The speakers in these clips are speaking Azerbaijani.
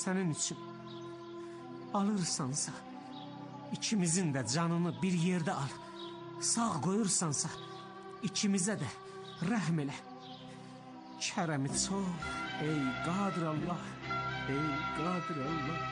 Sənin üçün alırsansa, ikimizin də canını bir yerdə al. Sağ qoyursansa, ikimizə də rəhm elə. Kərəmi çox, ey qadir Allah, ey qadir Allah.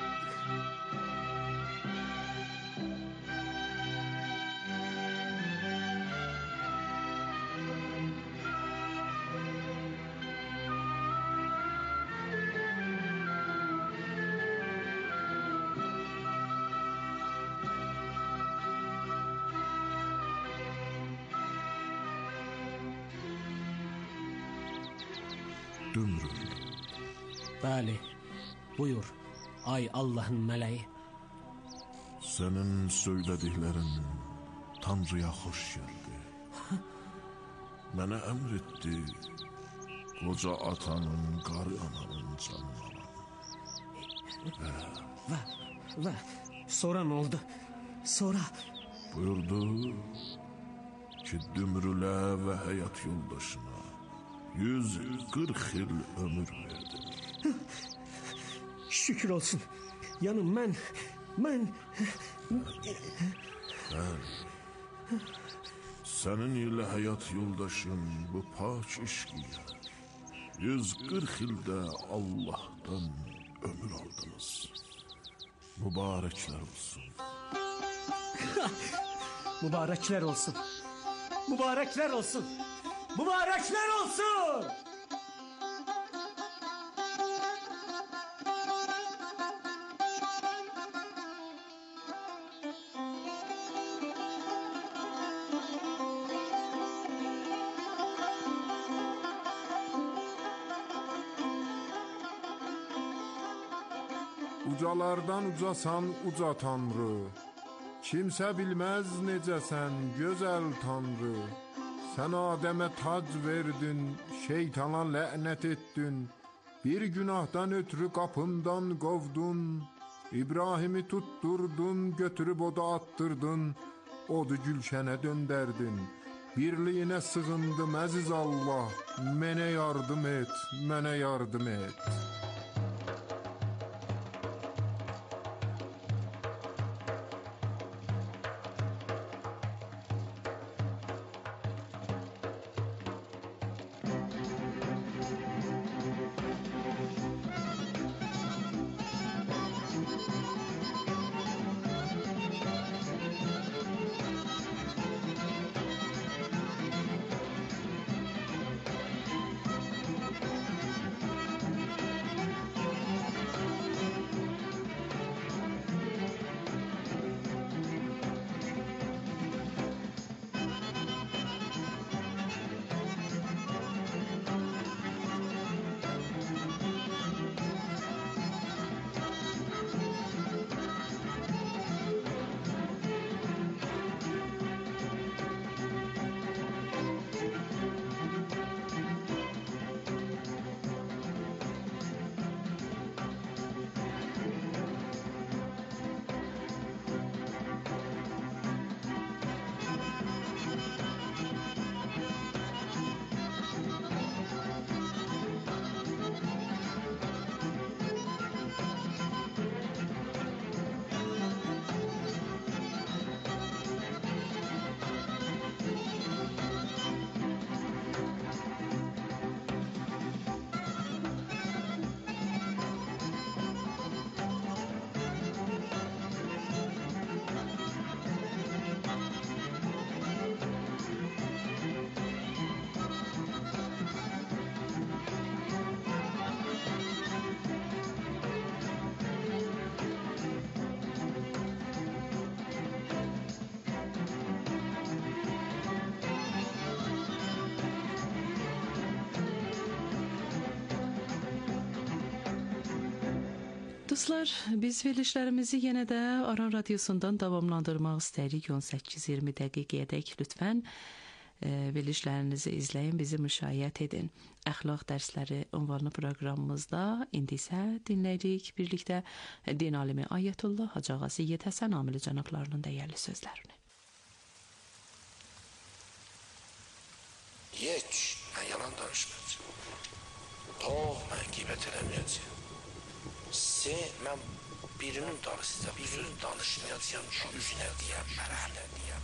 Dümrü. Bəli, buyur, ay Allahın mələyi. Sənin söylədiklərin Tanrıya xoş gəldi. Mənə əmr etdi, qoca atanın, qarı ananın canını. Və sonra nə oldu? Sonra buyurdu ki, Dümrülə və həyat yoldaşına 140 il ömür verdim. Şükür olsun. Yani mən sənin ilə həyat yoldaşın bu pak işqiyə 140 ildə Allah'tan ömür aldınız. Mübarəklər olsun. Mübarəklər olsun. Mübarəklər olsun. Mübarəklər olsun. Ucalardan ucasan uca Tanrı, kimsə bilməz necəsən gözəl Tanrı. Sən Adəmə tac verdin, şeytana lənət etdin, bir günahdan ötürü qapımdan qovdun. İbrahimi tutturdun, götürüb oda attırdın, odu gülşənə döndərdin. Birliyinə sığındım əziz Allah, mənə yardım et, mənə yardım et. Dostlar, biz verilişlərimizi yenə də Aran Radiosundan davamlandırmaq istəyirik 18-20 dəqiqəyədək. Lütfən verilişlərinizi izləyin, bizi müşayiət edin. Əxlaq dərsləri ünvanlı proqramımızda indi isə dinləyirik birlikdə din alimi Ayətullah Hacı Ağa Seyyid Həsən Amili cənablarının dəyərli sözlərini. Heç mən yalan danışmayacağım. Tox mən qeybət eləməyəcəyim. birincisi, mən birinin dalı sizə bir söz danışmayacağım ki, üzünə deyənlərəm.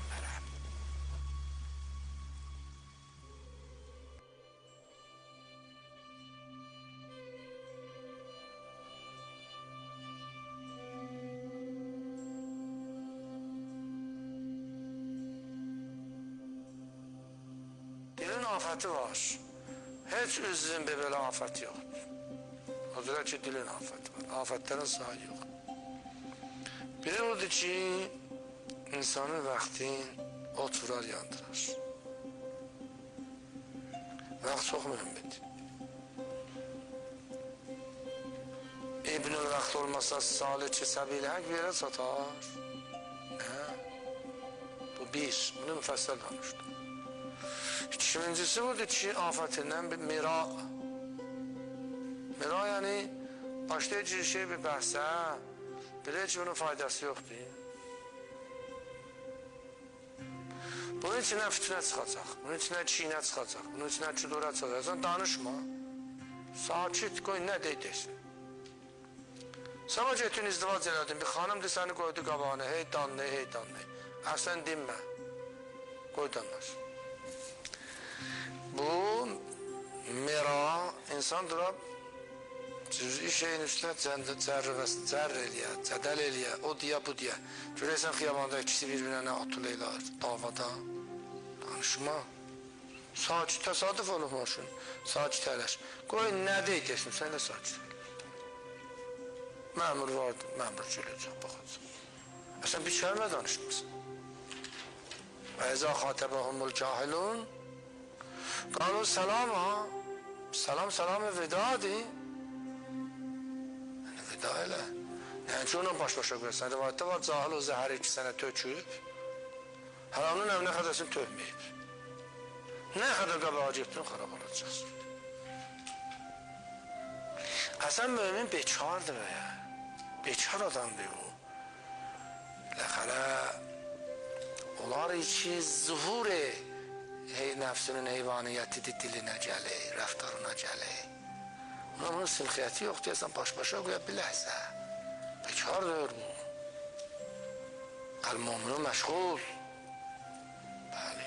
Dilin afəti var. Heç üzrün belə afət yoxdur. O görə ki, dilin afəti var. Afətlərin sayı yox. Biri odur ki, insanın vaxtin ot vurar, yandırar. Vaxt çox mühümdür. İbn-ül vaxt olmasa salih ki, səbil hək bir yerə satar. Bu bir, bunu müfəssəl danışdım. İkincisi budur ki, afətindən bir mira. Mira yəni, başlayıcı şey bir bəhsə, bilir ki, bunun faydası yoxdur. Bunun içindən fitnə çıxacaq, bunun içindən çiğnə çıxacaq, bunun içindən küdura çıxacaq. Sən danışma, sakit qoy, nə deyirsən. Sana getdin, izdivac elədin, bir xanımdır səni qoydu qabağına, hey danlı, hey danlı. Sən dinmə, qoy danlar. Bu mera insan durab cüz'i şeyin üstüne cərr eləyə, cədəl eləyə, o deyə, bu deyə. Görəysən xiyabanda ikisi bir-birinə atıl eylər, davada. Danışma. Sakit, təsadüf olmuşsun, sakit ələş. Qoy, nə deyəcəksin, sən də sakit elə. Məmur vardı, məmur gələcək, baxacaq. Sən bir kəlmə danışmısın. Və əzə xatəbəhumul cahilun قالوا سلاما سلام vedadır. Yəni veda elə. Yəni ki, onunla baş-başa qoyarsan. Rivayətdə var, cahil o zəhəri 2 sənə töküb, haramın əvnə qədəsini tökməyib. Nə qədər qabağa getdin, xarab olacaqsın. Əsən mümin bekardır və ya. Bekar adamdır o. Ləxələ olar ki, zuhur-i nəfsinin heyvaniyyətidir, dilinə gəlir, rəftarına gəlir. Onun silxiyyəti yox deyəsən, baş-başa qoya biləhsə. Bekardır bu. Əl-muminu məşğul. Bəli.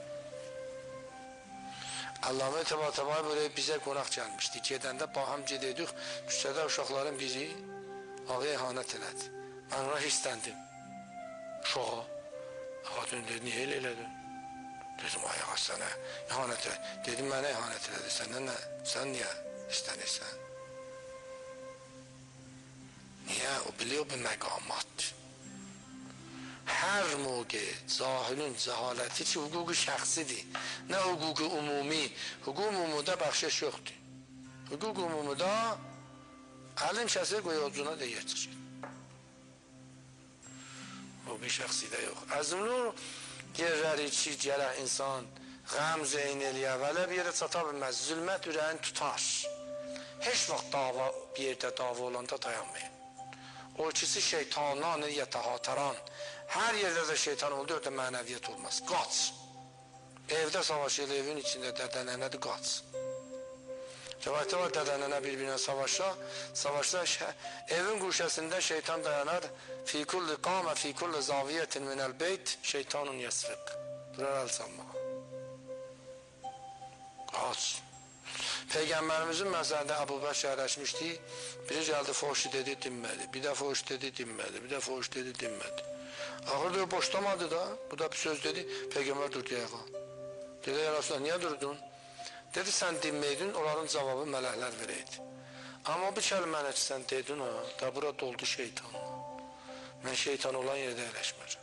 Allame Təbatəbay böyle bizə qonaq gəlmişdi. Gedəndə baham gedəydik, küçədə uşaqların biri ağaya ihanət elədi. Mən ona hissəndim. Uşağa. Xatun dedi, niyə elə elədin? Dedim, ayağa sənə ihanət elədi. Dedim, mənə ihanət elədi. Səndən nə? Sən niyə istənirsən? Niyə? O biliyor bir məqamatdır. Hər mövqe zahilin cəhaləti ki, hüququ şəxsidir. Nə hüququ umumi. Hüquq umumuda bəxşəş yoxdur. Hüquq umumuda əlin kəsir qoya ucuna da yer çıxır. Hüququ şəxsidə yox. Əzimli yerləri ki, gərək insan qəm zeyn eləyə və elə bir yerə çata bilməz. Zülmət ürəyini tutar. Heç vaxt bir yerdə dava olanda dayanmayın. O ikisi şeytandan yətəhataran. Hər yerdə də şeytan oldu, orada mənəviyyət olmaz. Qaç. Evdə savaş elə, evin içində dədənənədir, qaç. Rəvayətdə var, dədənənə bir-birinə savaşda evin quşəsində şeytan dayanar. Fi kulli qamə, fi kulli zaviyyətin minəl beyt, şeytanun yəsfiq. Durar əl salmağa. Qaç. Peyğəmbərimizin məsələdə Əbu Bəkr ərəşmişdi. Biri gəldi, foşu dedi, dinmədi. Bir də foşu dedi, dinmədi. Bir də foşu dedi, dinmədi. Axırda boşlamadı da, bu da bir söz dedi, Peyğəmbər durdu ayağa. Dedi, ya Rasulullah, niyə durdun? Dedi, sən dinməydin, onların cavabı mələklər verəydi. Amma bir kəlməni ki, sən dedin, da bura doldu şeytanla. Mən şeytan olan yerdə əyləşmərəm.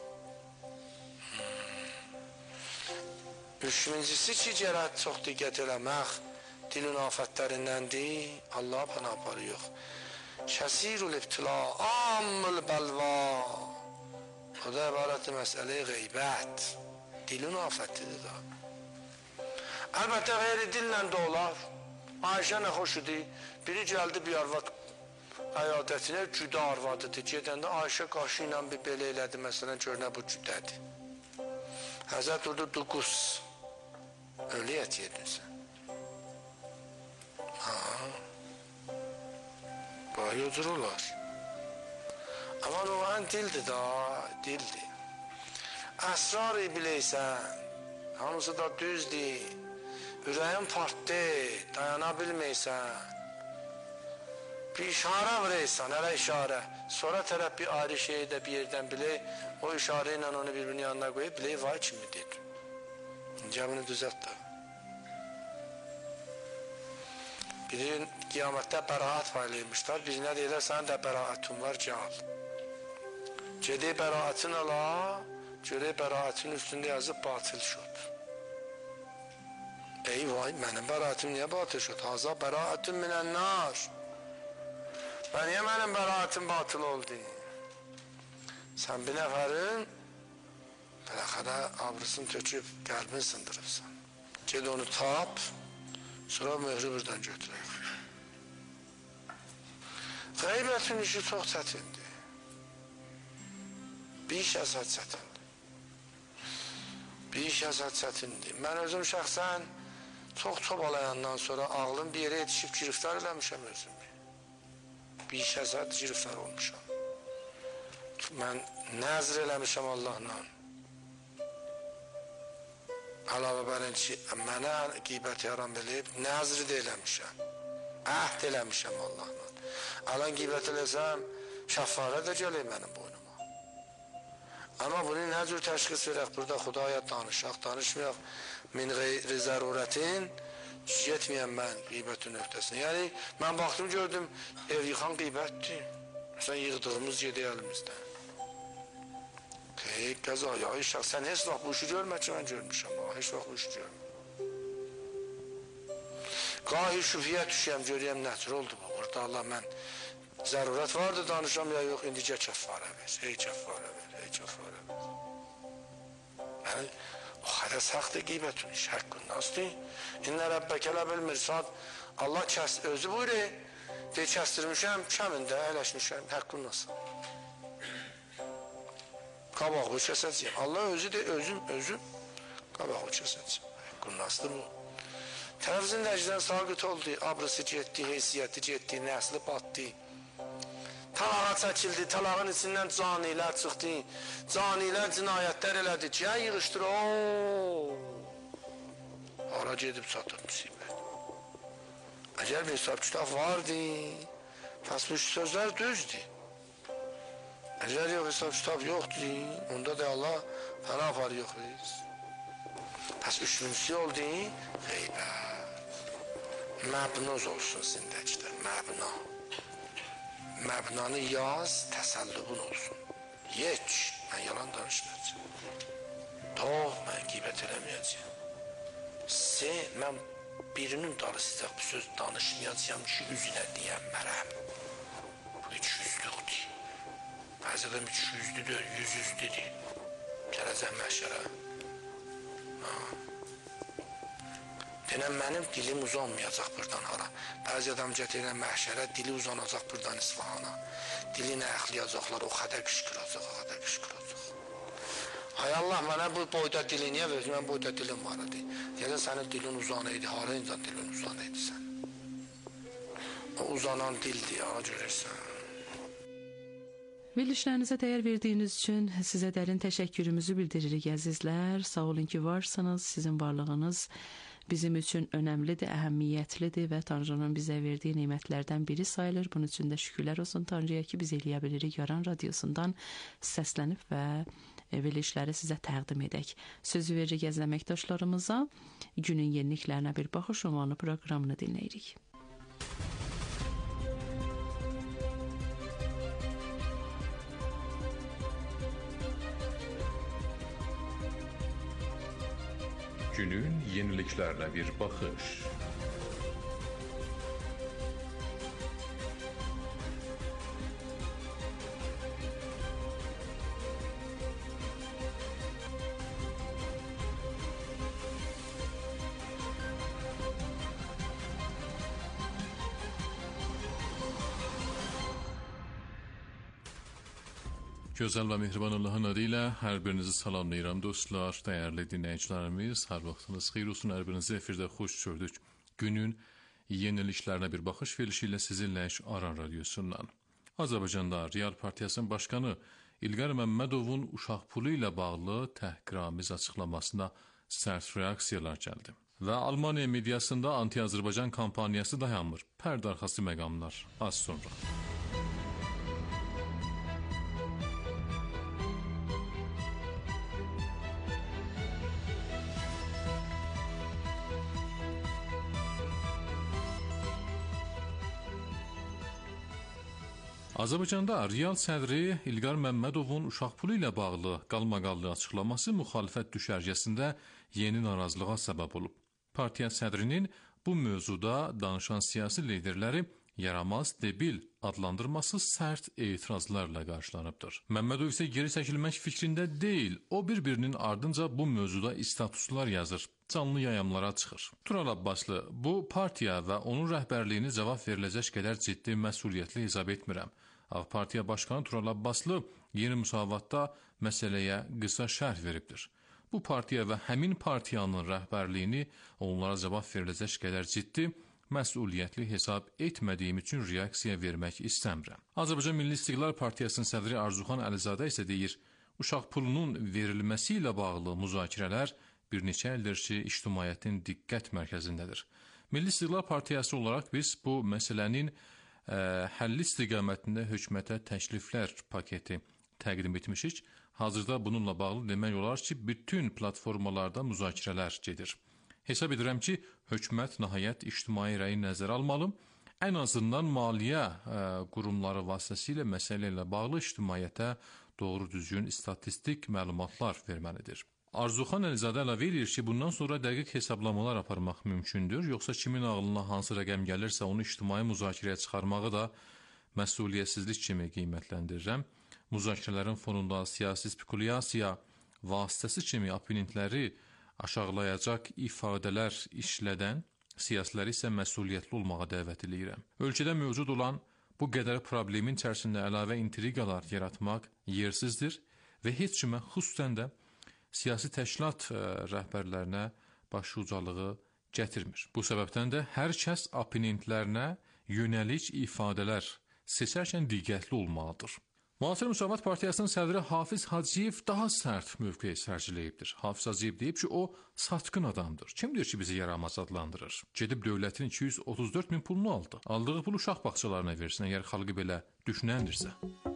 Üçüncüsü ki, gərək çox diqqət eləmək, dilin afətlərindəndir, Allah bana aparı yox. Kəsirul ibtila, amıl bəlva. O da ibarət məsələ-i qeybət. Dilin afətidir da. Əlbəttə, qeyri dillə də olar. Ayşə nə xoşudur? Biri gəldi bir arvad əyadətinə, cüdə arvadıdır. Gedəndə Ayşə qaşı ilə bir belə elədi, məsələn, görünə bu cüdədir. Həzət durdu, duquz. Öyle yet yedin sen. Gayı o cür olar. Ama ruhan dildir da, dildir. Əsrar-ı bileysən, hamısı da düzdür. Ürəyin partdı, dayana bilmeysən. Bir işarə vereysən, hələ işarə. Sonra tərəf bir ayrı şeyi də bir yerdən bilək, o işarə ilə onu birbirinin yanına qoyub, bilək vay kimidir. Cəbini düzət də. Biri qiyamətdə bəraət paylaymışlar, birinə deyirlər, sənin də bəraətin var, gəl. Gedək bəraətin ala, görək bəraətin üstündə yazıb batıl şud. Ey vay, mənim bəraətim niyə batıl şud? Haza bəraətin minənnar. Və niyə mənim bəraətim batıl oldu? Sən bir nəfərin bələxədə abrısını töküb, qəlbini sındırıbsan. Ged onu tap, sonra möhrü buradan götürək. Qeybətin işi çox çətindir. Bir iş əsad çətindir. Bir iş əsad çətindir. Mən özüm şəxsən çox çobalayandan sonra ağlım bir yerə yetişib giriftar eləmişəm özümü. Bir iş əsad giriftar olmuşam. Mən nəzr eləmişəm Allahla. Əlavə bərin ki, mənə qeybət yaran bilib, nəzri də eləmişəm. Əhd eləmişəm Allahla. Alan qeybət eləsəm, şəffarə də gələk mənim boynuma. Amma bunu nə cür təşxis verək, burada Xudaya danışaq, danışmayaq. Min qeyri zərurətin, getməyəm mən qeybətin öhdəsində. Yəni, mən baxdım, gördüm, ev yıxan qeybətdir. Məsələn, yığdığımız yedi əlimizdə. Qəzaya, işaq, sən heç vaxt bu işi görmə ki, mən görmüşəm, heç vaxt bu işi görmə. Qahi şübhiyə düşəyəm, görəyəm, nətr oldu bu, burada Allah mən zərurət vardı, danışam ya yox, indicə kəffarə ver, ey kəffarə ver, ey kəffarə ver. Yəni, o qədər səxtdir qeybətün iş, həqqün nasdır? İnnə Rəbbəkə ləbil mirsad, Allah özü buyurur, deyir, kəstirmişəm, kəmində əyləşmişəm, həqqün nasıl? Qabağı kəsəcəyəm. Allah özü de, özüm qabağı kəsəcəyəm. Qurnasdır bu. Tərəf zindəcidən saqit oldu, abrısı getdi, heysiyyəti getdi, nəsli batdı. Talağa çəkildi, talağın içindən canilər çıxdı. Canilər cinayətlər elədi ki, yığışdır, hara gedib çatır müsibət. Əgər bir hesab kitab vardı, pəs bu sözlər düzdür. Əgər yox, hesab kitab yoxdur, onda da Allah fəna aparı yox biz. Pəs üçüncüsü oldu, qeybət. Məbnuz olsun zindəcidə, məbna. Məbnanı yaz, təsəllübün olsun. Yeç, mən yalan danışmayacağım. Doğ, mən qeybət eləməyəcəyim. Mən birinin dalı sizə bu söz danışmayacağım ki, üzünə deyəm mərəm. Bu üç yüzlükdür. Bəzi adam 200'lüdür, 100'lüdür. Gələcəm məhşərə. Denəm, mənim dilim uzanmayacaq buradan hara. Bəzi adam gətirən məhşərə, dili uzanacaq buradan İsfahana. Dilini əxləyəcəklar, o qədər qışqıracaq, o qədər qışqıracaq. Hay Allah, mənə bu boyda dili niyə verir? Mən boyda dilim var idi. Deyəcək, sənin dilin uzanıydı, hara incan dilin uzanıydı sən? O uzanan dildir, ya, görürsən. Verilişlərinizə dəyər verdiyiniz üçün sizə dərin təşəkkürümüzü bildiririk əzizlər. Sağ olun ki, varsınız. Sizin varlığınız bizim üçün önəmlidir, əhəmiyyətlidir və Tanrının bizə verdiyi nemətlərdən biri sayılır. Bunun üçün də şükürlər olsun Tanrıya ki, biz eləyə bilirik. Yaran radiosundan səslənib və verilişləri sizə təqdim edək. Sözü veririk əziz əməkdaşlarımıza. Günün yeniliklərinə bir baxış ünvanlı proqramını dinləyirik. Günün yeniliklərlə bir baxış. Gözəl və mehriban Allahın adı ilə hər birinizi salamlayıram dostlar, dəyərli dinləyicilərimiz. Hər vaxtınız xeyir olsun, hər birinizi efirdə xoş gördük. Günün yeniliklərinə bir baxış verilişi ilə sizinləyik Aran radiosundan. Azərbaycanda Real Partiyasının başqanı İlqar Məmmədovun uşaq pulu ilə bağlı təhqiramiz açıqlamasına sərt reaksiyalar gəldi. Və Almaniya mediasında anti-Azərbaycan kampaniyası dayanmır. Pərdə arxası məqamlar az sonra. Azərbaycanda Real sədri İlqar Məmmədovun uşaq pulu ilə bağlı qalmaqallı açıqlaması müxalifət düşərgəsində yeni narazılığa səbəb olub. Partiya sədrinin bu mövzuda danışan siyasi liderləri yaramaz, debil adlandırması sərt etirazlarla qarşılanıbdır. Məmmədov isə geri çəkilmək fikrində deyil, o bir-birinin ardınca bu mövzuda statuslar yazır, canlı yayımlara çıxır. Tural Abbaslı, bu partiya və onun rəhbərliyini cavab veriləcək qədər ciddi məsuliyyətli hesab etmirəm. Ağ Partiya Başkanı Tural Abbaslı Yeni Müsavatda məsələyə qısa şərh veribdir. Bu partiya və həmin partiyanın rəhbərliyini onlara cavab veriləcək qədər ciddi, məsuliyyətli hesab etmədiyim üçün reaksiya vermək istəmirəm. Azərbaycan Milli İstiqlal Partiyasının sədri Arzuxan Əlizadə isə deyir, uşaq pulunun verilməsi ilə bağlı müzakirələr bir neçə ildir ki, ictimaiyyətin diqqət mərkəzindədir. Milli İstiqlal Partiyası olaraq biz bu məsələnin həlli istiqamətində hökumətə təkliflər paketi təqdim etmişik. Hazırda bununla bağlı demək olar ki, bütün platformalarda müzakirələr gedir. Hesab edirəm ki, hökumət nəhayət ictimai rəyi nəzərə almalı, ən azından maliyyə qurumları vasitəsilə məsələ ilə bağlı ictimaiyyətə doğru düzgün statistik məlumatlar verməlidir. Arzuxan Əlizadə əlavə edir ki, bundan sonra dəqiq hesablamalar aparmaq mümkündür, yoxsa kimin ağlına hansı rəqəm gəlirsə onu ictimai müzakirəyə çıxarmağı da məsuliyyətsizlik kimi qiymətləndirirəm. Müzakirələrin fonunda siyasi spekulyasiya vasitəsi kimi oponentləri aşağılayacaq ifadələr işlədən siyasiləri isə məsuliyyətli olmağa dəvət edirəm. Ölkədə mövcud olan bu qədər problemin içərisində əlavə intriqalar yaratmaq yersizdir və heç kimə, xüsusən də siyasi təşkilat rəhbərlərinə başucalığı gətirmir. Bu səbəbdən də hər kəs oponentlərinə yönəlik ifadələr seçərkən diqqətli olmalıdır. Müasir Müsavat Partiyasının sədri Hafiz Hacıyev daha sərt mövqe sərgiləyibdir. Hafiz Hacıyev deyib ki, o satqın adamdır. Kimdir ki, bizi yaramaz adlandırır? Gedib dövlətin 234 min pulunu aldı. Aldığı pulu uşaq bağçalarına versin, əgər xalqı belə düşünəndirsə.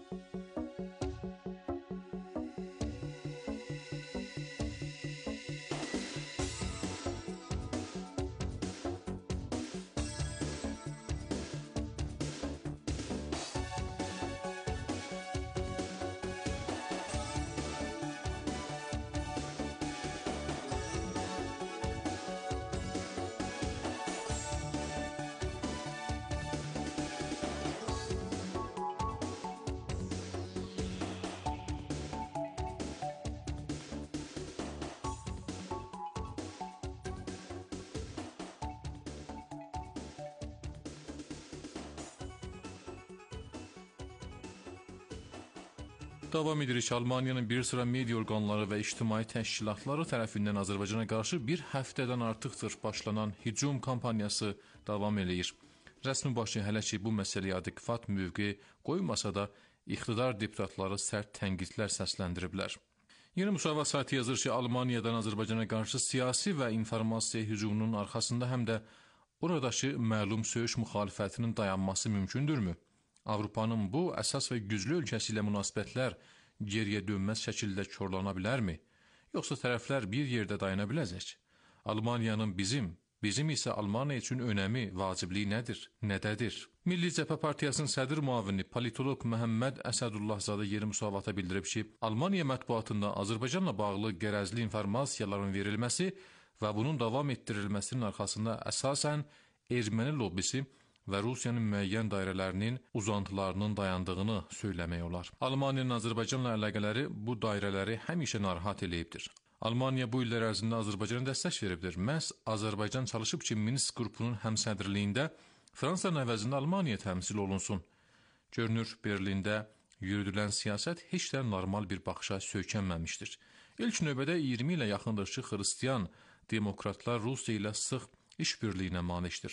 Davam edirik. Almaniyanın bir sıra media orqanları və ictimai təşkilatları tərəfindən Azərbaycana qarşı bir həftədən artıqdır başlanan hücum kampaniyası davam edir. Rəsmi başı hələ ki bu məsələyə adekvat mövqe qoymasa da iqtidar deputatları sərt tənqidlər səsləndiriblər. Yeni Müsavat saytı yazır ki, Almaniyadan Azərbaycana qarşı siyasi və informasiya hücumunun arxasında həm də oradakı məlum söyüş müxalifətinin dayanması mümkündürmü? Avropanın bu əsas və güclü ölkəsi ilə münasibətlər geriyə dönməz şəkildə korlana bilərmi? Yoxsa tərəflər bir yerdə dayana biləcək? Almaniyanın bizim isə Almaniya üçün önəmi, vacibliyi nədir, nədədir? Milli Cəbhə Partiyasının sədr müavini politolog Məhəmməd Əsədullahzadə Yeni Müsavata bildirib ki, Almaniya mətbuatında Azərbaycanla bağlı qərəzli informasiyaların verilməsi və bunun davam etdirilməsinin arxasında əsasən erməni lobbisi və Rusiyanın müəyyən dairələrinin uzantılarının dayandığını söyləmək olar. Almaniyanın Azərbaycanla əlaqələri bu dairələri həmişə narahat eləyibdir. Almaniya bu illər ərzində Azərbaycana dəstək veribdir. Məhz Azərbaycan çalışıb ki, Minsk qrupunun həmsədrliyində Fransanın əvəzində Almaniya təmsil olunsun. Görünür, Berlində yürüdülən siyasət heç də normal bir baxışa söykənməmişdir. İlk növbədə 20 ilə yaxındır ki, xristiyan demokratlar Rusiya ilə sıx işbirliyinə maneşdir.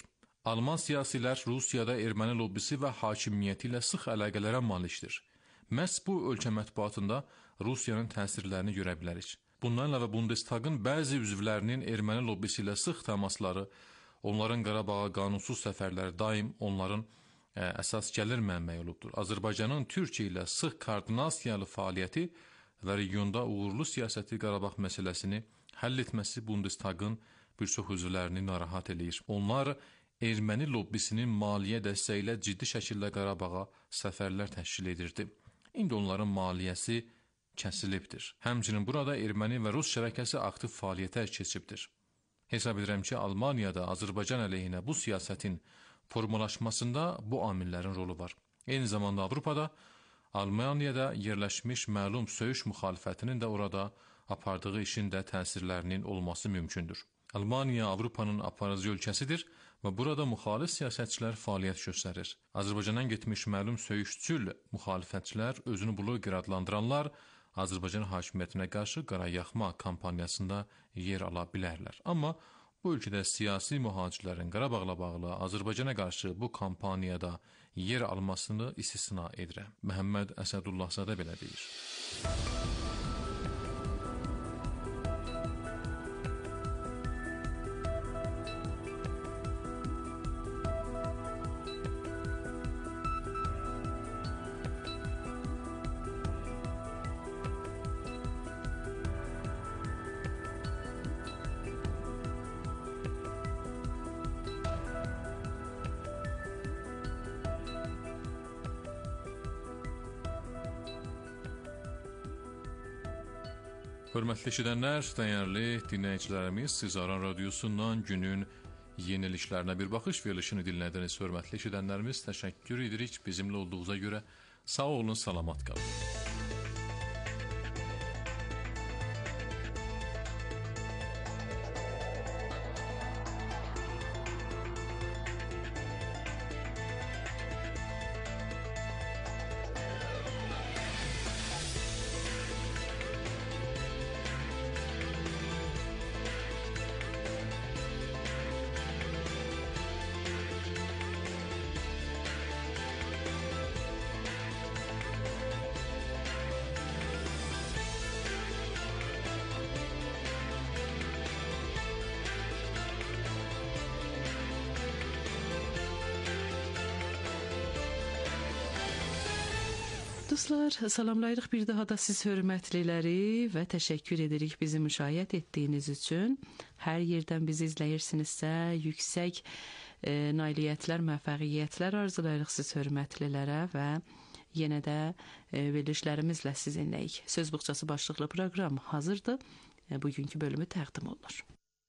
Alman siyasilər Rusiyada erməni lobbisi və hakimiyyəti ilə sıx əlaqələrə malikdir. Məhz bu ölkə mətbuatında Rusiyanın təsirlərini görə bilərik. Bundan əlavə Bundestagın bəzi üzvlərinin erməni lobbisi ilə sıx təmasları, onların Qarabağa qanunsuz səfərləri daim onların əsas gəlir mənbəyi olubdur. Azərbaycanın Türkiyə ilə sıx koordinasiyalı fəaliyyəti və regionda uğurlu siyasəti Qarabağ məsələsini həll etməsi Bundestagın bir çox üzvlərini narahat eləyir. Onlar erməni lobbisinin maliyyə dəstəyi ilə ciddi şəkildə Qarabağa səfərlər təşkil edirdi. İndi onların maliyyəsi kəsilibdir. Həmçinin burada erməni və rus şəbəkəsi aktiv fəaliyyətə keçibdir. Hesab edirəm ki, Almaniyada Azərbaycan əleyhinə bu siyasətin formalaşmasında bu amillərin rolu var. Eyni zamanda Avropada, Almaniyada yerləşmiş məlum söyüş müxalifətinin də orada apardığı işin də təsirlərinin olması mümkündür. Almaniya Avropanın aparıcı ölkəsidir və burada müxalif siyasətçilər fəaliyyət göstərir. Azərbaycandan getmiş məlum söyüşçül müxalifətçilər, özünü bloger adlandıranlar Azərbaycan hakimiyyətinə qarşı qarayaxma kampaniyasında yer ala bilərlər. Amma bu ölkədə siyasi mühacirlərin Qarabağla bağlı Azərbaycana qarşı bu kampaniyada yer almasını istisna edirəm. Məhəmməd Əsədullahzadə belə deyir. Hörmətli eşidənlər, dəyərli dinləyicilərimiz, siz Aran Radiosundan günün yeniliklərinə bir baxış verilişini dinlədiniz. Hörmətli eşidənlərimiz, təşəkkür edirik bizimlə olduğunuza görə. Sağ olun, salamat qalın. Dostlar, salamlayırıq bir daha da siz hörmətliləri və təşəkkür edirik bizi müşahidə etdiyiniz üçün. Hər yerdən bizi izləyirsinizsə, yüksək nailiyyətlər, müvəffəqiyyətlər arzulayırıq siz hörmətlilərə və yenə də verilişlərimizlə sizinləyik. Söz Buxçası başlıqlı proqram hazırdır. Bugünkü bölümü təqdim olunur.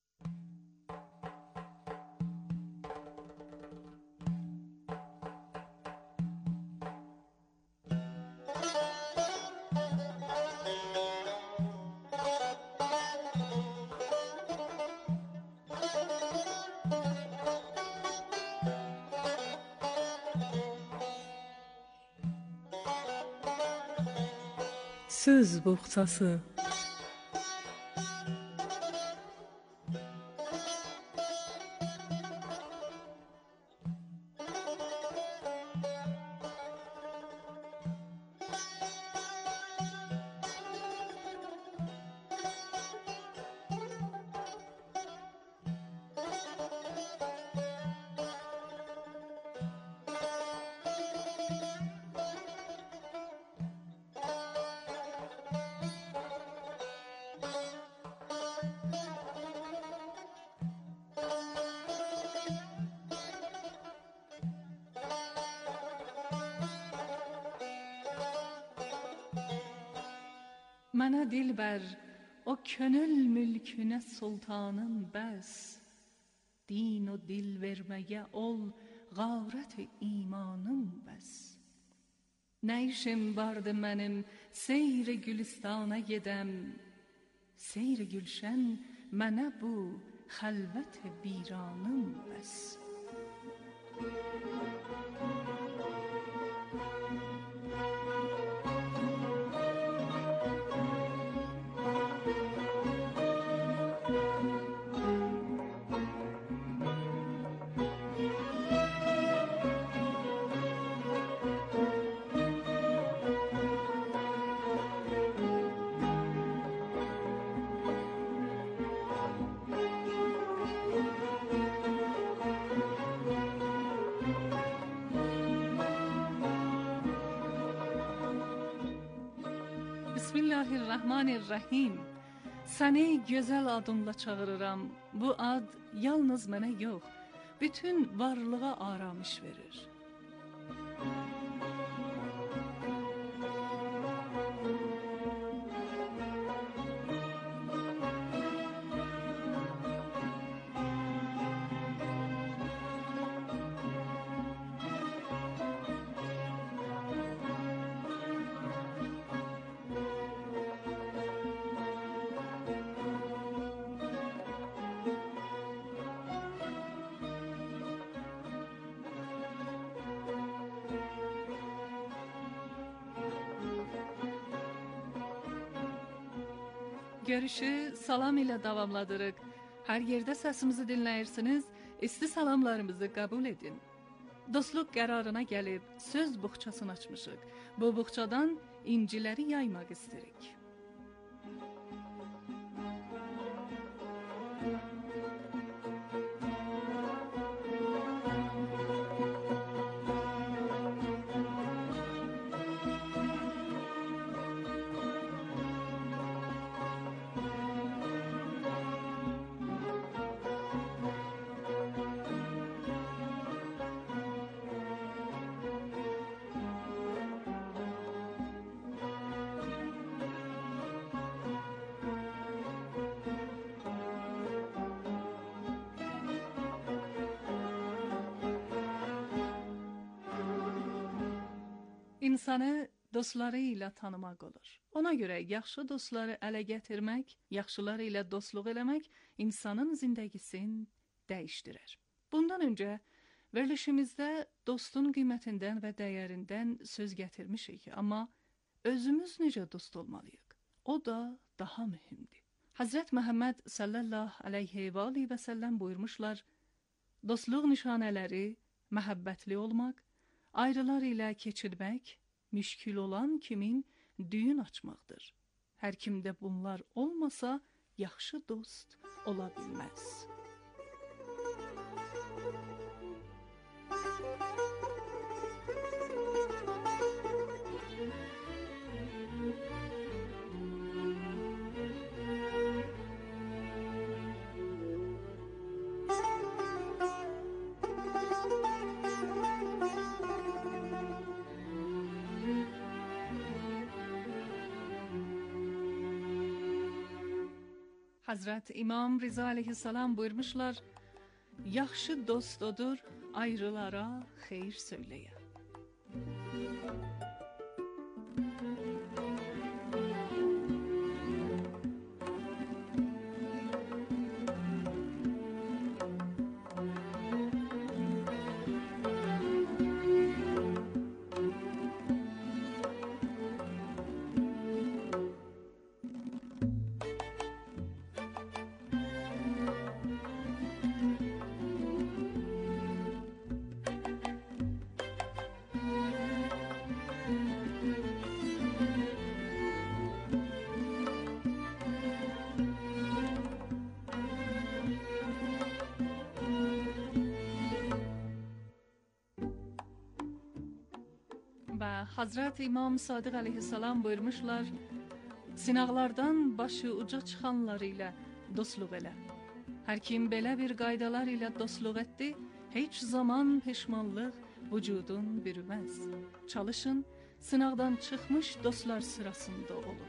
Söz Buxçası. Mənə dilbər, o könül mülkünə sultanın bəs, din o dil verməyə ol, qavrət imanın bəs. Nə işim vardı mənim, seyr-i gülistana gedəm, seyr-i gülşən mənə bu xəlvət viranın bəs. Bismillahirrahmanirrahim. Səni gözəl adınla çağırıram. Bu ad yalnız mənə yox, bütün varlığa aramış verir. Görüşü salam ilə davamladırıq. Hər yerdə səsimizi dinləyirsiniz, isti salamlarımızı qəbul edin. Dostluq qərarına gəlib söz buxçasını açmışıq. Bu buxçadan inciləri yaymaq istəyirik. İnsanı dostları ilə tanımaq olur. Ona görə yaxşı dostları ələ gətirmək, yaxşıları ilə dostluq eləmək insanın zindəgisini dəyişdirir. Bundan öncə verilişimizdə dostun qiymətindən və dəyərindən söz gətirmişik, amma özümüz necə dost olmalıyıq? O da daha mühümdür. Həzrət Məhəmməd sallallahu əleyhi və alihi və səlləm buyurmuşlar: dostluq nişanələri məhəbbətli olmaq, ayrılar ilə keçirmək, müşkül olan kimin düyün açmaqdır. Hər kimdə bunlar olmasa, yaxşı dost ola bilməz. Hazret İmam Rıza aleyhisselam buyurmuşlar: yaxşı dost odur, ayrılara xeyir söyleyen. Hazret İmam Sadiq aleyhisselam buyurmuşlar: sinaqlardan başı uca çıxanları ilə dostluq elə. Hər kim belə bir qaydalar ilə dostluq etdi, heç zaman peşmanlıq vücudun bürüməz. Çalışın, sınaqdan çıxmış dostlar sırasında olun.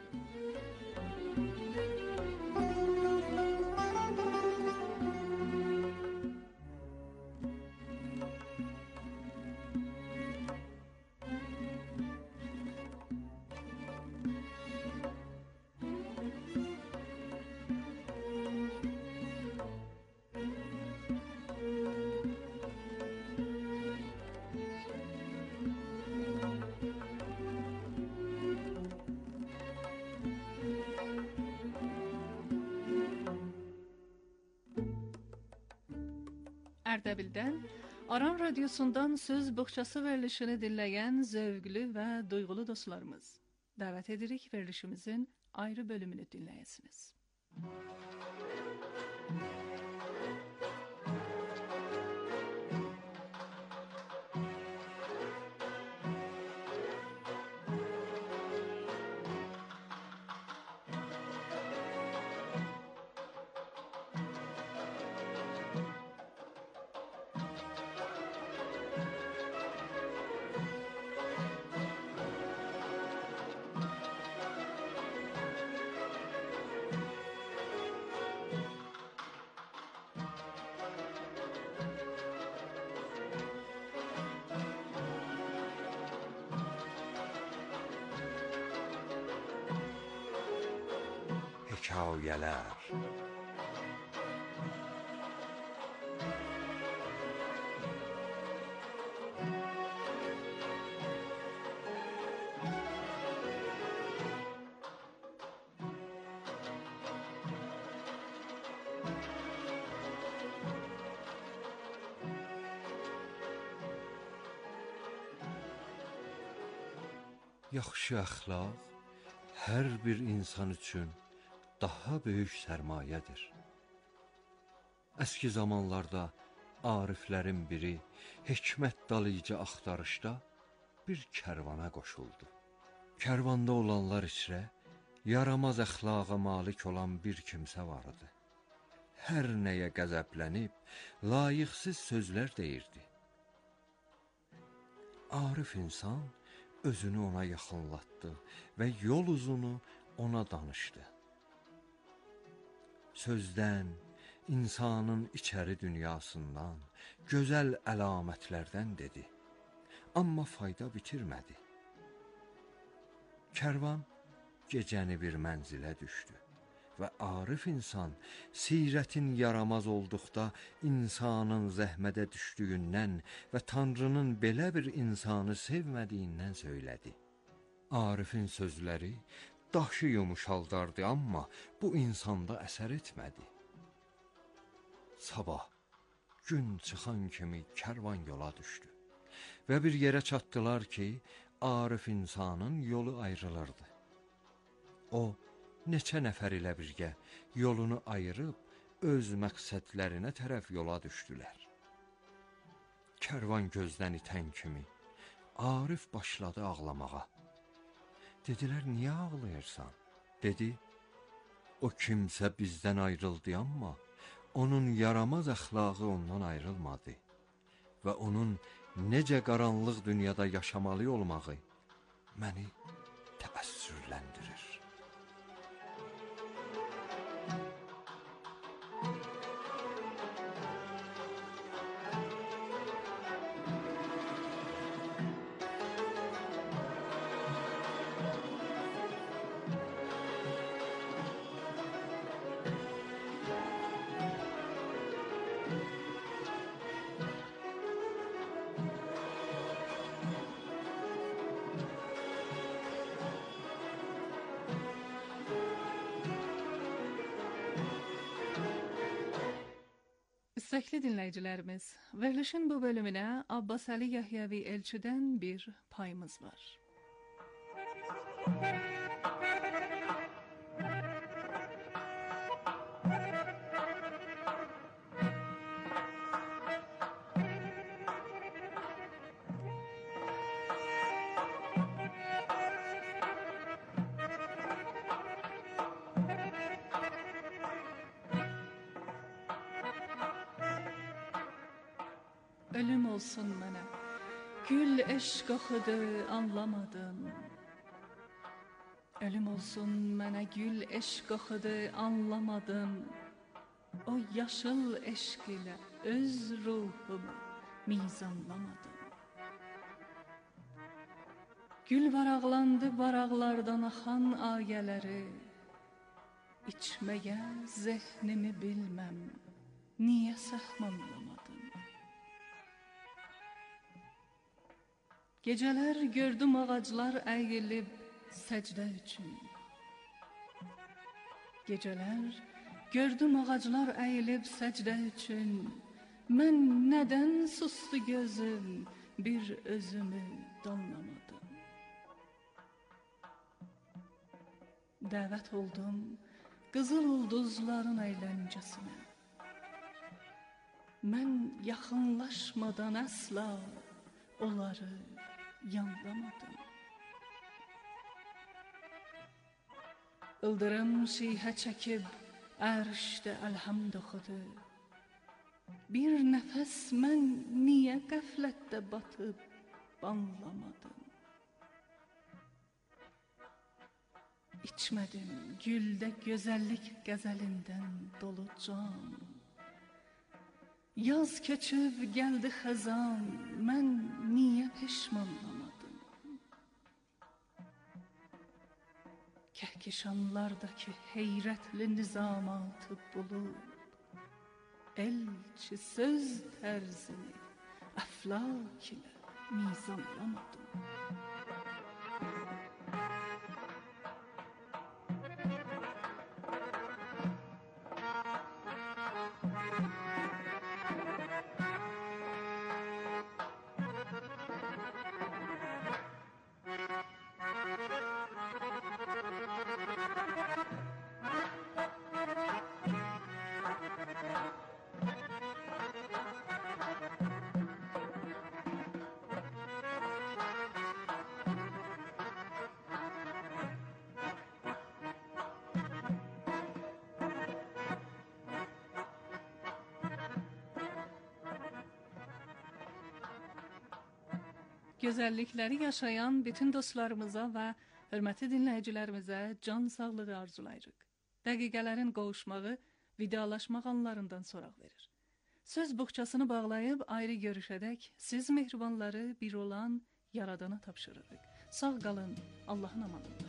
Ərdəbildən Aran Radyosu'ndan söz buxçası verilişini dinləyən zövqlü və duyğulu dostlarımız, dəvət edirik verilişimizin ayrı bölümünü dinləyəsiniz. hekayələr. Yaxşı əxlaq hər bir insan üçün daha böyük sərmayədir. Əski zamanlarda ariflərin biri hikmət dalıcı axtarışda bir kərvana qoşuldu. Kərvanda olanlar içrə yaramaz əxlaqa malik olan bir kimsə vardı. Hər nəyə qəzəblənib, layiqsiz sözlər deyirdi. Arif insan özünü ona yaxınlatdı və yol uzunu ona danışdı. Sözdən, insanın içəri dünyasından, gözəl əlamətlərdən dedi. Amma fayda bitirmədi. Kərvan gecəni bir mənzilə düşdü və arif insan sirətin yaramaz olduqda insanın zəhmədə düşdüyündən və Tanrının belə bir insanı sevmədiyindən söylədi. Arifin sözləri daşı yumuşaldardı, amma bu insanda əsər etmədi. Sabah gün çıxan kimi kərvan yola düşdü və bir yerə çatdılar ki, arif insanın yolu ayrılırdı. O, neçə nəfər ilə birgə yolunu ayırıb öz məqsədlərinə tərəf yola düşdülər. Kərvan gözdən itən kimi Arif başladı ağlamağa. Dedilər, niyə ağlayırsan? Dedi, o kimsə bizdən ayrıldı, amma onun yaramaz əxlaqı ondan ayrılmadı və onun necə qaranlıq dünyada yaşamalı olmağı məni təəssürləndirir. İstəkli dinləyicilərimiz, verilişin bu bölümünə Abbas Əli Yəhyavi Elçidən bir payımız var. Ölüm olsun mənə, gül eşq oxudu anlamadım. Ölüm olsun mənə, gül eşq oxudu anlamadım. O yaşıl eşq ilə öz ruhumu mizanlamadım. Gül varaqlandı varaqlardan axan ayələri, içməyə zehnimi bilməm, niyə səhmanlamadım. Gecələr gördüm ağaclar əyilib səcdə üçün. Gecələr gördüm ağaclar əyilib səcdə üçün. Mən nədən sustu gözüm, bir özümü danlamadım. Dəvət oldum qızıl ulduzların əyləncəsinə. Mən yaxınlaşmadan əsla onları yanlamadım. İldırım şihə çəkib ərşdə əlhamd oxudu. Bir nəfəs mən niyə qəflətdə batıb banlamadım. İçmədim güldə gözəllik qəzəlindən dolu can. Yaz köçüb gəldi xəzan, mən niyə peşmanlamadım? kehkişanlardaki heyrətli nizamatı bulub, elçi söz tərzini əflak ilə mizanlamadım. Gözəllikləri yaşayan bütün dostlarımıza və hörmətli dinləyicilərimizə can sağlığı arzulayırıq. Dəqiqələrin qovuşmağı vidalaşmaq anlarından soraq verir. Söz boğçasını bağlayıb ayrı görüşədək siz mehribanları bir olan Yaradana tapşırırıq. Sağ qalın, Allahın amanında.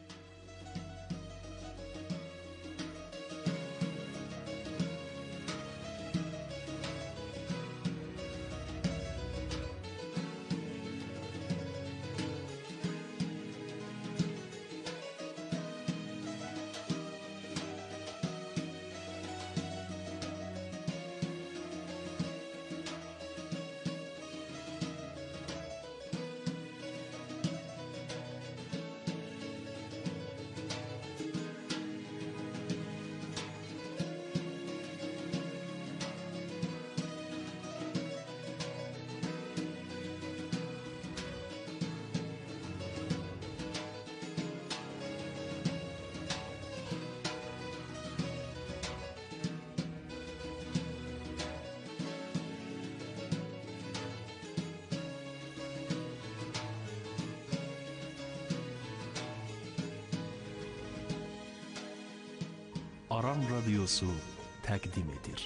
Aran Radyosu təqdim edir.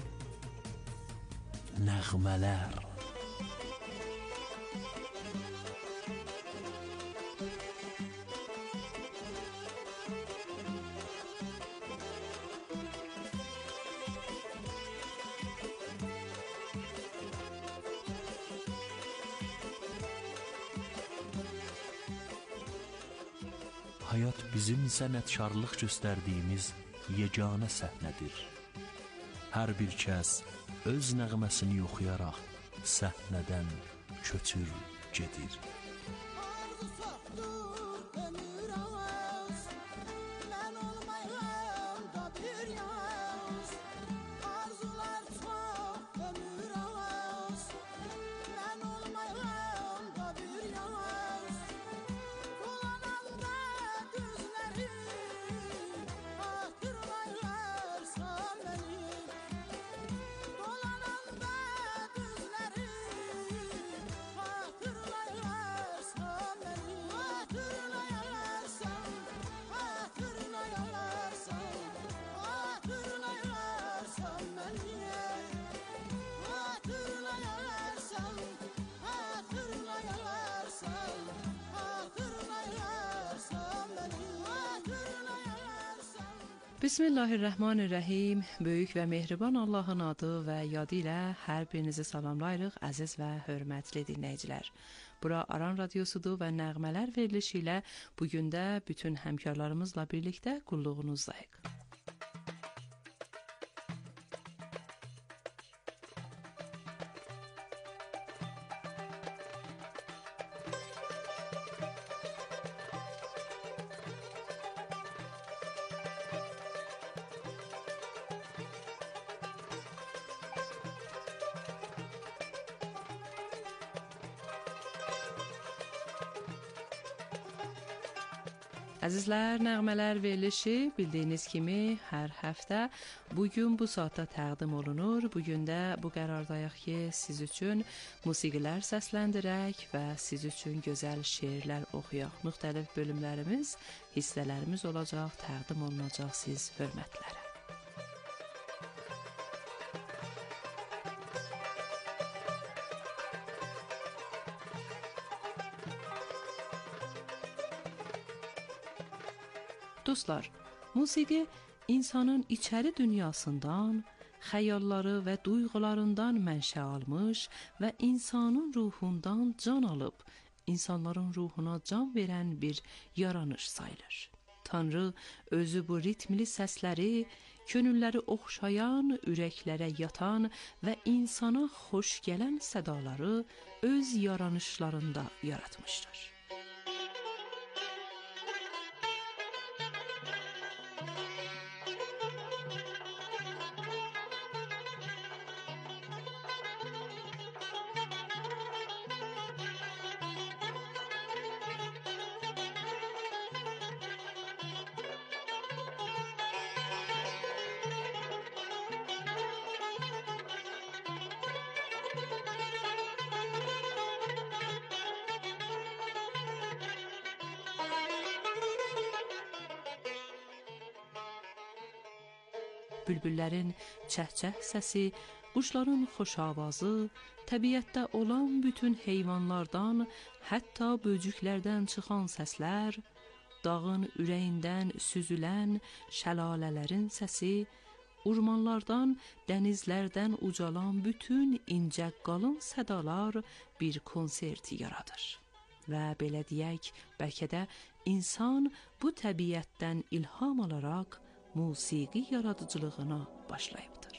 Nəğmələr. Hayat bizim sənətkarlıq göstərdiyimiz yeganə səhnədir. Hər bir kəs öz nəğməsini oxuyaraq səhnədən köçür gedir. Bismillahirrahmanirrahim. Böyük və mehriban Allahın adı və yadı ilə hər birinizi salamlayırıq, əziz və hörmətli dinləyicilər. Bura Aran Radyosudur və nəğmələr verilişi ilə bugün də bütün həmkarlarımızla birlikdə qulluğunuzdayıq. Əzizlər, nəğmələr verilişi bildiyiniz kimi hər həftə bugün bu saatda təqdim olunur. Bugün də bu qərardayıq ki, siz üçün musiqilər səsləndirək və siz üçün gözəl şeirlər oxuyaq. Müxtəlif bölümlərimiz, hissələrimiz olacaq, təqdim olunacaq siz hörmətlərə. Dostlar, musiqi insanın içəri dünyasından, xəyalları və duyğularından mənşə almış və insanın ruhundan can alıb, insanların ruhuna can verən bir yaranış sayılır. Tanrı özü bu ritmli səsləri, könülləri oxşayan, ürəklərə yatan və insana xoş gələn sədaları öz yaranışlarında yaratmışdır. Bülbüllərin çəhçəh səsi, quşların xoş avazı, təbiətdə olan bütün heyvanlardan, hətta böcüklərdən çıxan səslər, dağın ürəyindən süzülən şəlalələrin səsi, ormanlardan, dənizlərdən ucalan bütün incə qalın sədalar bir konserti yaradır. Və belə deyək, bəlkə də insan bu təbiətdən ilham alaraq musiqi yaradıcılığına başlayıbdır.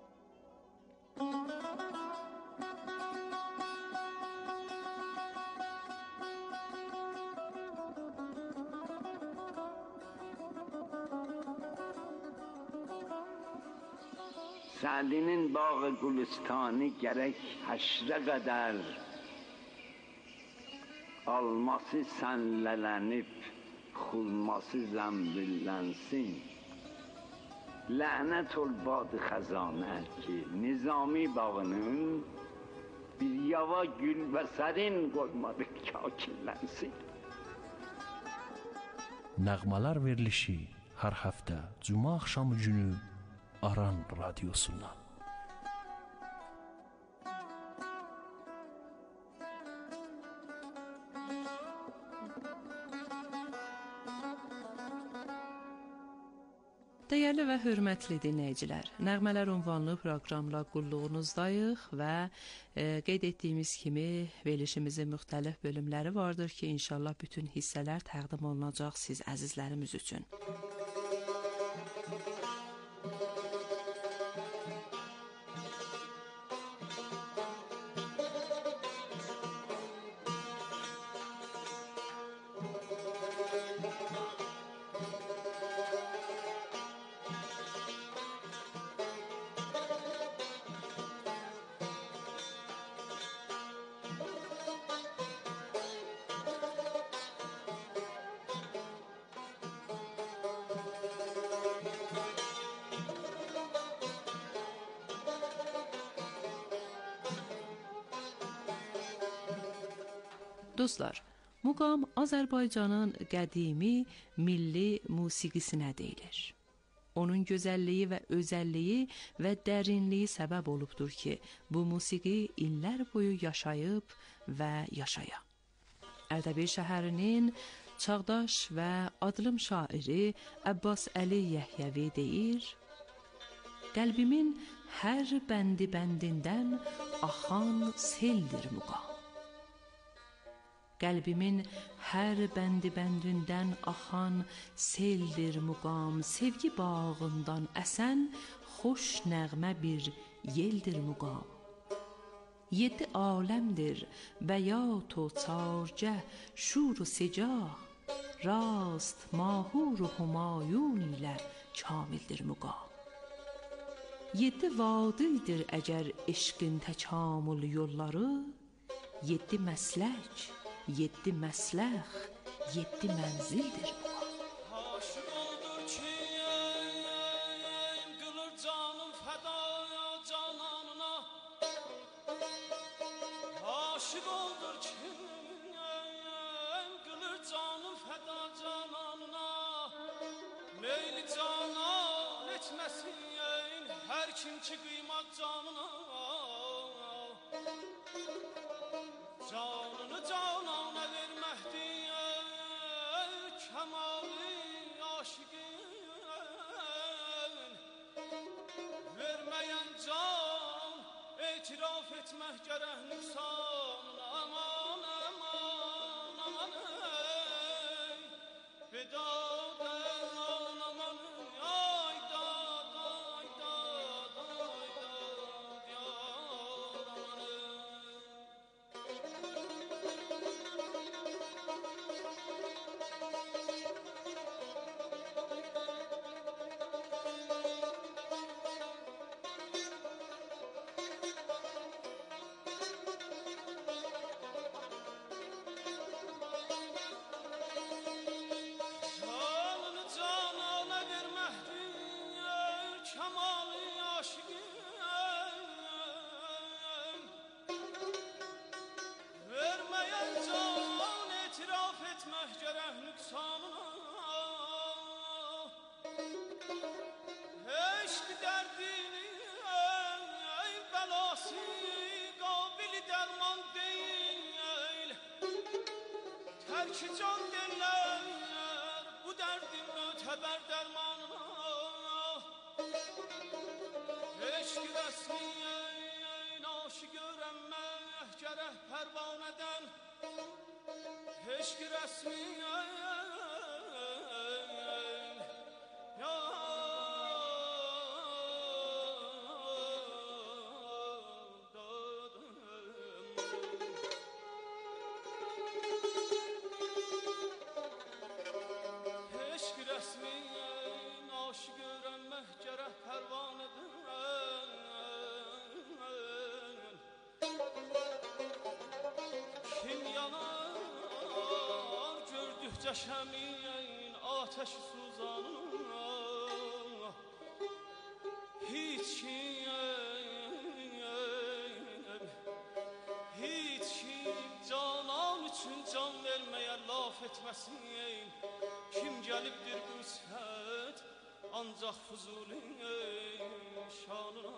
Sa'dinin bağı Gülistani gərək həşrə qədər alması sənlələnib, xulması zəmbillənsin. Lənət ol bad xəzanə ki, Nizami bağının bir yava gül və sərin qoymadı kakillənsin. Nəğmələr verilişi hər həftə cümə axşamı günü Aran radiosundan. Dəyərli və hörmətli dinləyicilər, Nəğmələr ünvanlı proqramla qulluğunuzdayıq və qeyd etdiyimiz kimi verilişimizin müxtəlif bölümləri vardır ki, inşallah bütün hissələr təqdim olunacaq siz əzizlərimiz üçün. Dostlar, muqam Azərbaycanın qədimi milli musiqisinə deyilir. Onun gözəlliyi və özəlliyi və dərinliyi səbəb olubdur ki, bu musiqi illər boyu yaşayıb və yaşaya. Ərdəbil şəhərinin çağdaş və adlım şairi Əbbas Əli Yəhyəvi deyir, qəlbimin hər bəndi-bəndindən axan seldir muqam. Qəlbimin hər bəndi-bəndindən axan seldir muqam, sevgi bağından əsən xoş nəğmə bir yeldir muqam. 7 aləmdir bəyat o çargəh, şur-u secah, rast mahur-u humayun ilə kamildir muqam. 7 vadildir əgər eşqin təkamül yolları, 7 məslək, 7 məsləx, 7 mənzildir muqam. Aşıq oldur ki, qılır canım fədaya cananına. Aşıq oldur ki, qılır canım fəda cananına. Meyli canan etməsin hər kim ki qıymaq canına. Canını canana verməkdir, kəmalı aşıkın vermeyen can itiraf etmek gerek nüksan aman aman aman veda aman ay da ay da ay da yar aman canını canana vermektir kemalı aşkın vermeyen can itiraf etmek gerek nüksanına eşk derdini ey belası kabili derman değil terk can derler bu derdin öteber dermanına eşk resmiyen aşık öğrenmek gerek pervaneden eşk resmiyen ya eşk resmiyen aşık öğrenmek gerek pervaneden kim yanar gördükçe şemiyen ateş suzanına hiç kim canan için can vermeye laf etmesin kim gelipdir bu saat ancak Fuzul'ün şanına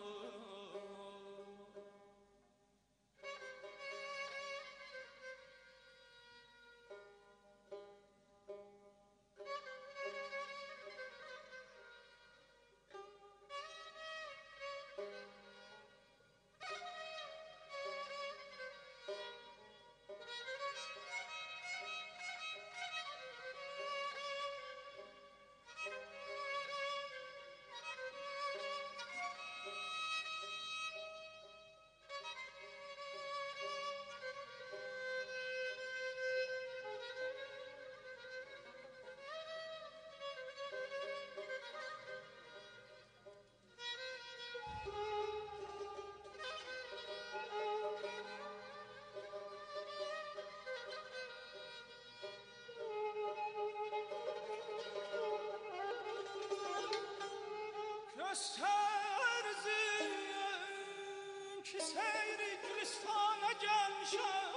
gösterzin ki seyri Gülistan'a gelmişem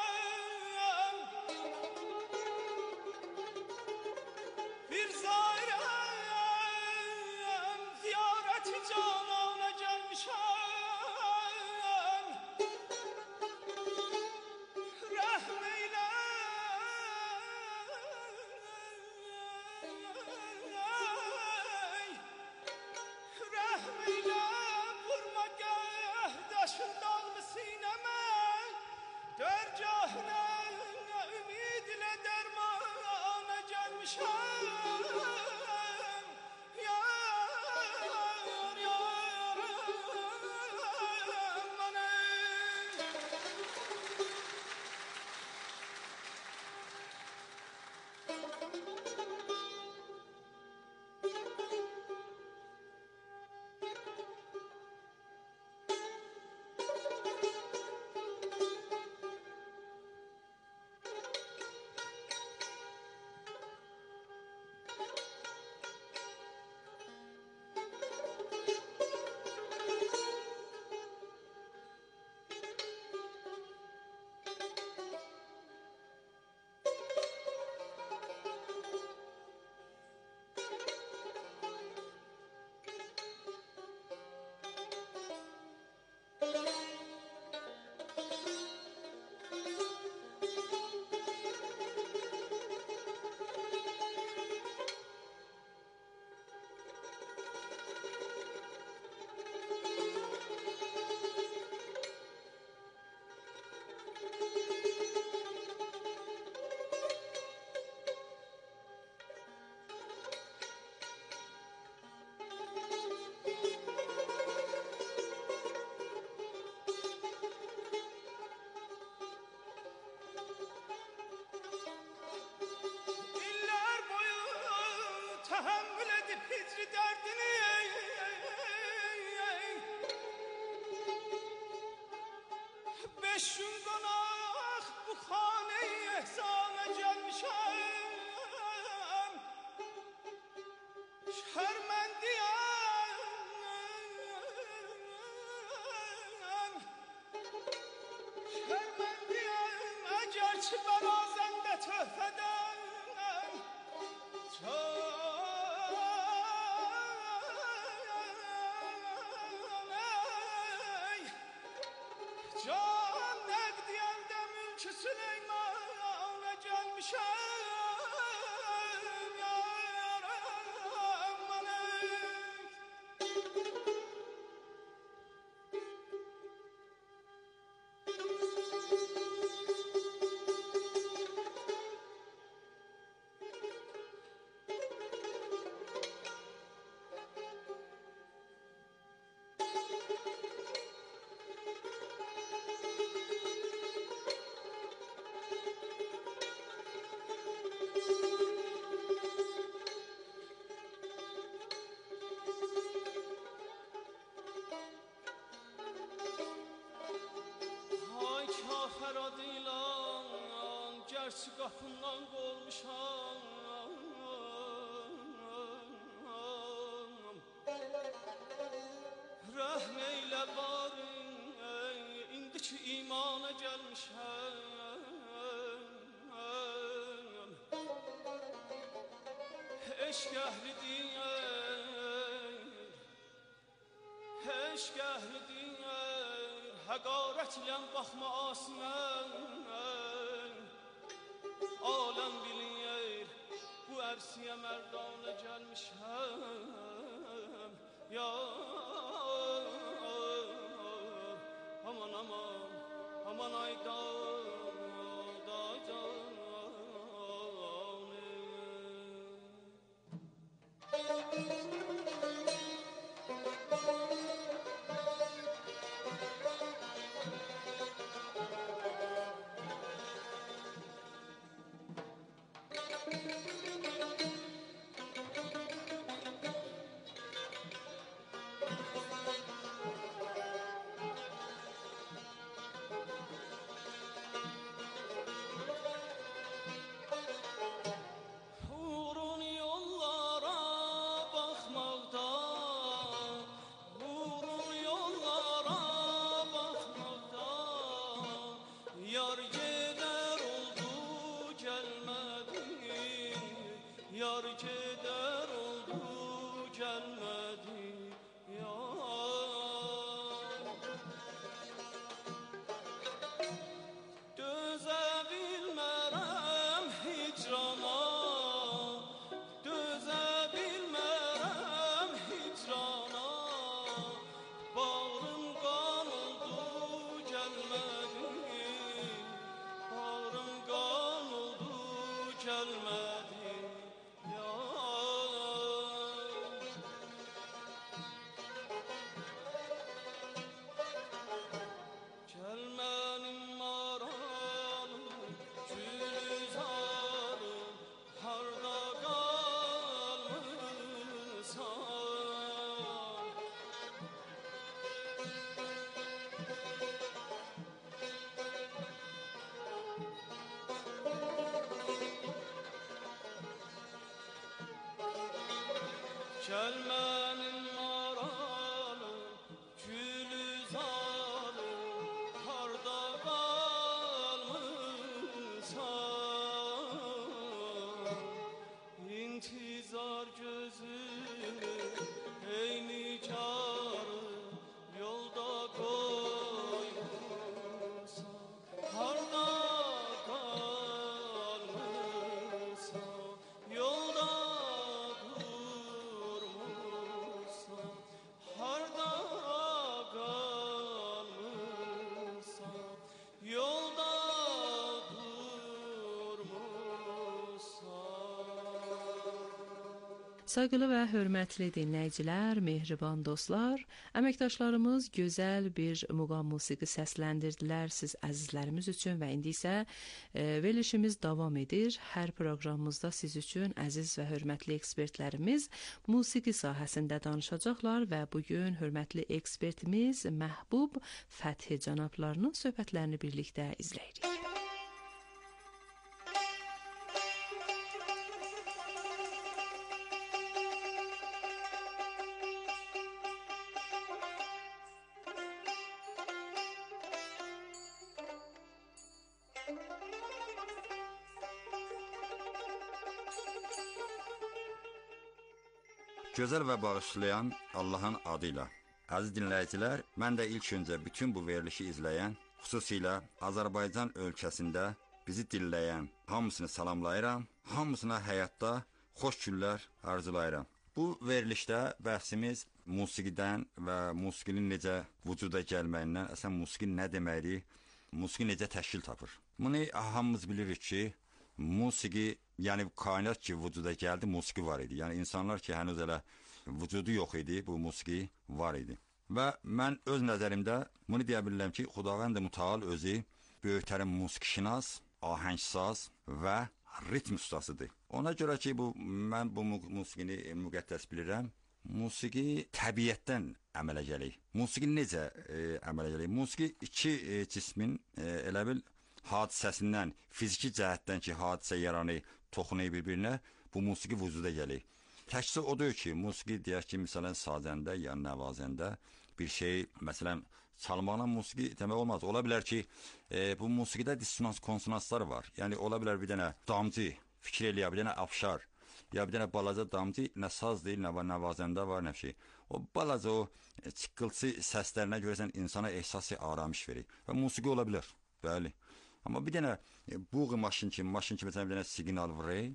bir zairem ziyareti canana gelmişem rahmeyle tahammül edip hicri derdini beş gün konak bu hane-i ehsana gelmişem şermendiyem eğer ki berazende töhfeden can negdiyende mülkü Süleyman'a gelmişem gerçi kapından qolmuşam rəhm eylə bari indi ki imana gəlmişəm eşq əhli deyir həqarət ilə baxma asimən aləm bilir bu ərsiyə mərdanə gəlmişəm ya aman aman aman ayda Gelmenin maralı, gülüzarı, harda kalmışsan. İntizar gözünü, ey nigarı, yolda koymuşsan. Harda kalmışsan, yolda Sayğılı və hörmətli dinləyicilər, mehriban dostlar, əməkdaşlarımız gözəl bir muğam musiqi səsləndirdilər siz əzizlərimiz üçün və indi isə verilişimiz davam edir. Hər proqramımızda siz üçün əziz və hörmətli ekspertlərimiz musiqi sahəsində danışacaqlar və bugün hörmətli ekspertimiz Məhbub Fəthi cənablarının söhbətlərini birlikdə izləyirik. Gözəl və bağışlayan Allahın adıyla. Əziz dinləyicilər, mən də ilk öncə bütün bu verilişi izləyən, xüsusilə Azərbaycan ölkəsində bizi dinləyən hamısını salamlayıram, hamısına həyatda xoş günlər arzulayıram. Bu verilişdə bəhsimiz musiqidən və musiqinin necə vücuda gəlməyindən, əslən musiqi nə deməkdir, musiqi necə təşkil tapır. Bunu hamımız bilirik ki, musiqi, yəni kainat ki vücuda gəldi, musiqi var idi. Yəni insanlar ki hənuz elə vücudu yox idi, bu musiqi var idi. Və mən öz nəzərimdə bunu deyə bilirəm ki, Xudavənd Mütəal özü böyüklərin musiqişinas, ahəngsaz və ritm ustasıdır. Ona görə ki, mən bu musiqini müqəddəs bilirəm. Musiqi təbiətdən əmələ gəlir. Musiqi necə əmələ gəlir? Musiqi iki cismin elə bil hadisəsindən, fiziki cəhətdən ki, hadisə yaranır, toxunur bir-birinə, bu musiqi vücuda gəlir. Təkcə odur ki, musiqi deyək ki, məsələn, sazəndə ya nəvazəndə bir şey, məsələn, çalmaqla musiqi demək olmaz. Ola bilər ki, bu musiqidə dissonans, konsonanslar var. Yəni, ola bilər bir dənə damcı, fikir eləyə, bir dənə afşar, ya bir dənə balaca damcı, nə saz deyil, nə nəvazəndə var, nə şey. O balaca o çıqqılçı səslərinə görəsən insana ehsası aramış verir. Və musiqi ola bilər, bəli. Amma bir dənə buğ maşın kimi, məsələn, bir dənə siqnal vurur,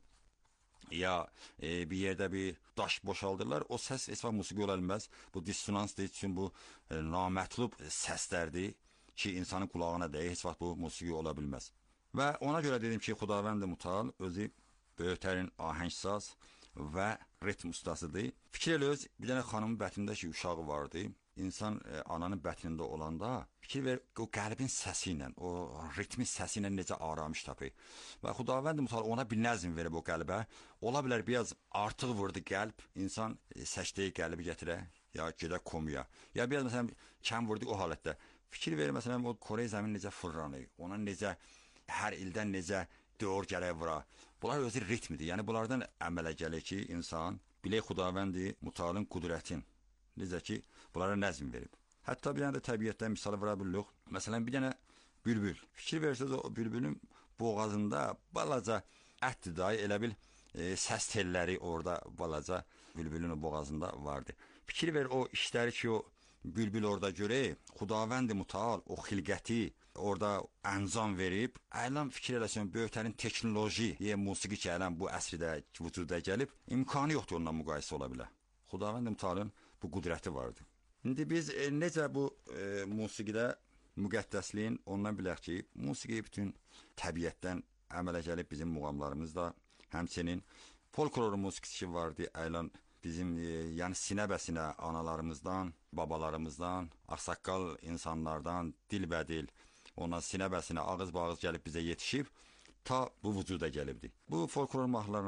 ya bir yerdə bir daş boşaldırlar, o səs heç vaxt musiqi ola bilməz. Bu dissonansdır, üçün bu namətlub səslərdir ki, insanın qulağına deyir, heç vaxt bu musiqi ola bilməz. Və ona görə dedim ki, Xudavənd Mütəal özü böyüklərin ahəngsaz və ritm ustasıdır. Fikir elə öz, bir dənə xanımın bətnində ki, uşağı vardı. İnsan ananın bətnində olanda fikir ver, o qəlbin səsi ilə, o ritmin səsi ilə necə aramış tapır. Və Xudavənd Mütəal ona bir nəzm verib o qəlbə. Ola bilər biraz artıq vurdu qəlb, insan səcdəyə qəlbi gətirə, ya gedə komuya. Ya biraz məsələn kəm vurdu o halətdə. Fikir ver, məsələn, o Kore zəmin necə fırlanır, ona necə, hər ildən necə dör gərək vura. Bunlar özü ritmidir. Yəni bunlardan əmələ gəlir ki, insan bilək Xudavənd Mütəalın qüdrətin. Necə ki, bunlara nəzm verib. Hətta bir dənə də təbiətdən misal vura bilirik. Məsələn, bir dənə bülbül. Fikir verirsiniz, o bülbülün boğazında balaca ətdir dahi, elə bil səs telləri orada balaca bülbülün boğazında vardı. Fikir ver, o işləri ki, o bülbül orada görək, Xudavənd Mütəal o xilqəti orada əncam verib, ələn fikir eləsən, böyüklərin teknoloji, musiqi ki, ələn bu əsrdə vücuda gəlib, imkanı yoxdur onunla müqayisə ola bilər. Xudavənd Mütəalın bu qüdrəti vardı. İndi biz necə bu musiqidə müqəddəsliyin ondan bilək ki, musiqi bütün təbiətdən əmələ gəlib bizim muğamlarımızda, həmçinin folklor musiqisi vardı, əylan bizim yəni sinə-bəsinə analarımızdan, babalarımızdan, ağsaqqal insanlardan, dilbədil, ondan sinə-bəsinə ağız-bağız gəlib bizə yetişib, ta bu vücuda gəlibdi. Bu folklor mahnılarla